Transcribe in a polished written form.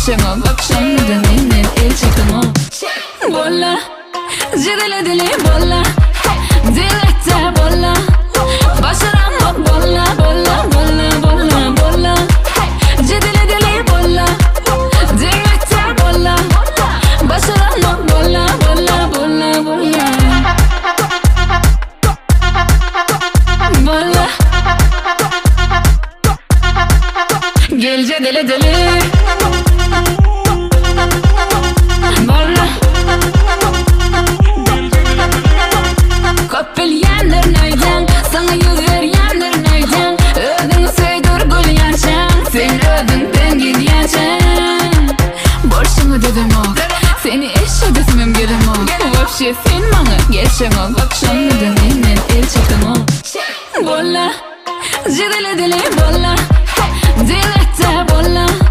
geçemem akşamdan inen el çekemem. Bolla Cidile dili bolla Dilekte bolla Başaramam bolla bolla bolla bolla bolla Cidile dili bolla Dilekte bolla Başaramam bolla bolla bolla bolla Bolla Gel cidile dili Bolla Köpülyenler neyden Sana yüz veryenler neyden Ödün söydür gül yaşan Sen ödün ben gidiyorsun Borçumu dedim ok Seni eşe desmem gelim ok Vapşe sen bana geçemem Akşamdan inen el çekemem. Bolla Cidile dili bolla Dilekte bolla